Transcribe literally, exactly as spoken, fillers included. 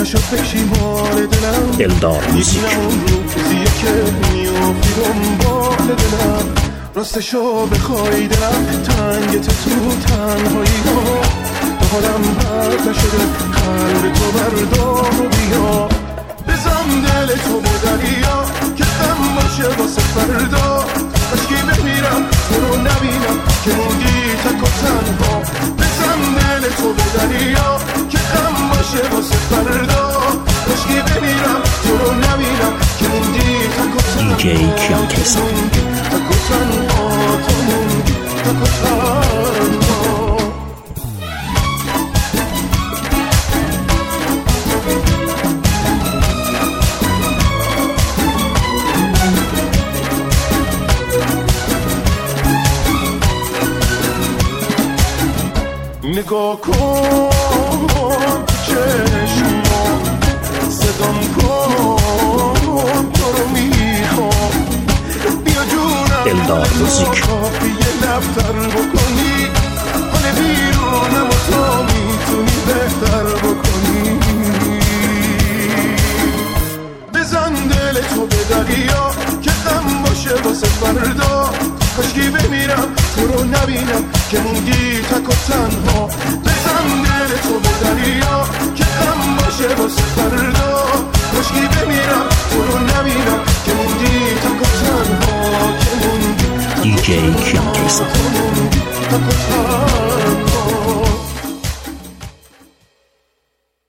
نشد پشیمان دلم دلدار موزیک روزیه که میافتی دنبال دلم راستشو بخوای دلم تنگت تو تنهایی ها حالم بد نشده قلب تو بردار و بیا بزن دل تو به دریا که غم باشه واسه فردا کاشکی بمیرم تو رو نبینم که موندی تک و تنها بزن دل تو به دریا که غم باشه واسه فردا کاشکی بمیرم تو رو نبینم که موندی تک و تنها دی جی کیان کیسان تک و تنها تو موندی تک و تنها نگاه کن تو چشما صدام کن تو رو میخوام بیا جونم دلدار موزیک کافیه لبتر بکنی حال بیرونم و تو میتونی بهتر بکنی بزن دل تو به دریا که غم باشه واسه فردا کاشکی بمیرم تو رو نبینم که موندی تک و تنها بزن دل تو به دریا که غم باشه واسه فردا کاشکی بمیرم تو رو نبینم که موندی تک و تنها که موندی دی جی کیان کیسان تک و تنها